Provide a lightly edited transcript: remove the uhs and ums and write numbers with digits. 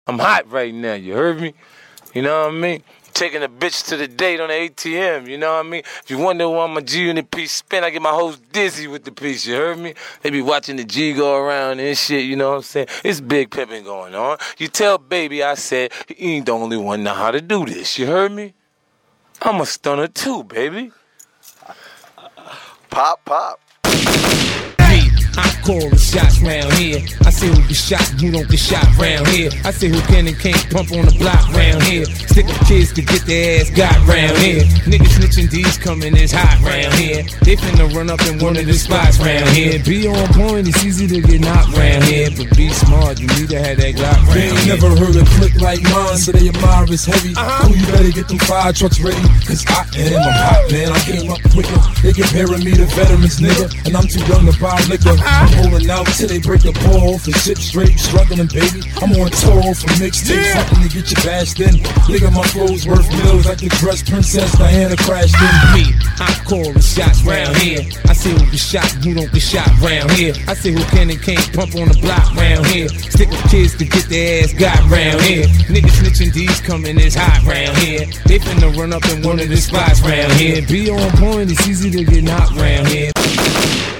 I'm hot right now, you heard me? You know what I mean? Taking a bitch to the date on the ATM, you know what I mean? If you wonder why my G Unit piece spin, I get my hoes dizzy with the piece, you heard me? They be watching the G go around and shit, you know what I'm saying? It's big pimping going on. You tell baby I said he ain't the only one know how to do this, you heard me? I'm a stunner too, baby. Pop, pop. I call the shots round here. I say who get shot, who don't get shot round here. I say who can and can't pump on the block round here. Stick up kids to get their ass got round here. Niggas snitching, D's coming, it's hot round here. They finna run up in one of the spots round here. Be on point, it's easy to get knocked round here. But be smart, you need to have that Glock round here. They ain't never heard a click like mine, so they admire it's heavy. Oh, you better get them fire trucks ready, cause I'm hot, man. I came up quicker. They comparing me to veterans, nigga, and I'm too young to buy liquor. I'm holding out till they break the ball for shit straight, struggling, baby. I'm on tour for mixtapes, something to get you bashed in. Nigga, my flow's worth millions like the dress Princess Diana crashed in. Me, I call the shots round here. I say who get shot, who don't get shot round here. I say who can and can't pump on the block round here. Stick with kids to get their ass got round here. Niggas snitching, D's coming, it's hot round here. They finna run up in one of the spots round here. Be on point, it's easy to get knocked round here.